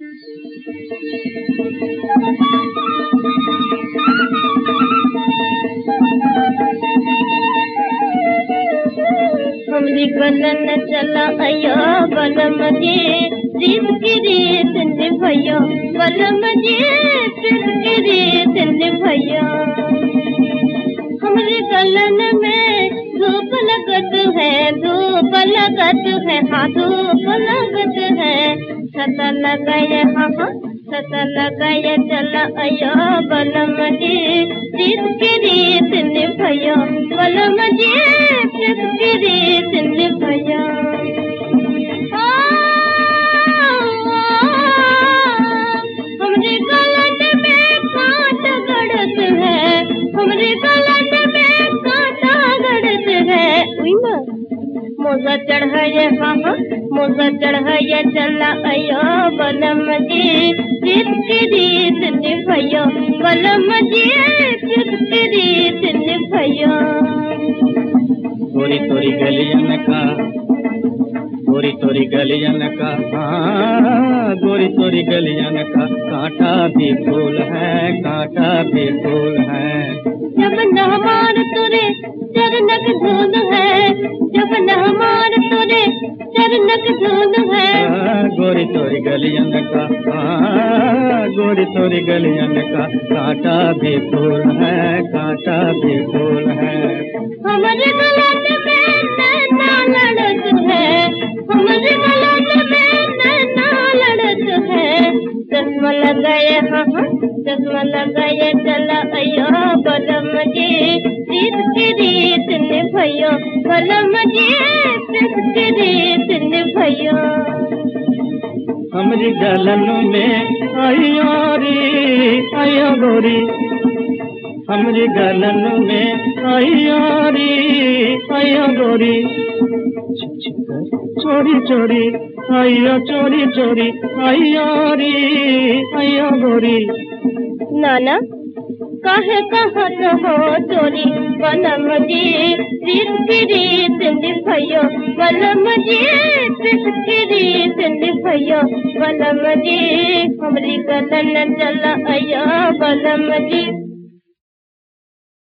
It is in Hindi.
हमरी गलन चला अयो बलम जी प्रीत की रीत निभयो बलम जी प्रीत की रीत निभयो। हमरी गलन में धूप लगत है हाँ धूप लगत है छता लगाए हाँ छता लगाए चला अयो बलम जी प्रीत की रीत निभयो बलम जी प्रीत की रीत निभयो। हमरी गलन में कांटा गड़त है हमरी गलन में कांटा गड़त है मोजा चढ़ाए हाँ मोजा चढ़ाए चला अयो बलम जी प्रीत की रीत निभयो बलम जी प्रीत की रीत निभयो। गोरी तोरी गलियन का गोरी तोरी गलियन का गोरी तोरी गलियन का कांटा भी फूल है जब नहमार तुरे चरणक धूल है जब नहमार तुरे चरणक धूल है। गोरी तोरी गलियन का गोरी तोरी गलियन का कांटा भी फूल है हमारे गलन में नैना लड़त है हमारे गलन में नैना लड़त है चश्मा लगाए चश्मा लगाए चला अयो बलम जी प्रीत की रीत निभयो बलम जी प्रीत की रीत निभयो। हमरी गलन में आयो गोरी हमरी गलन में आयो गोरी चोरी चोरी आयो गोरी। नाना काहे कहत हो चोरी बलम जी प्रीत की रीत निभयो बलम जी प्रीत की रीत निभयो बलम जी हमरी गलन चला अयो बलम जी।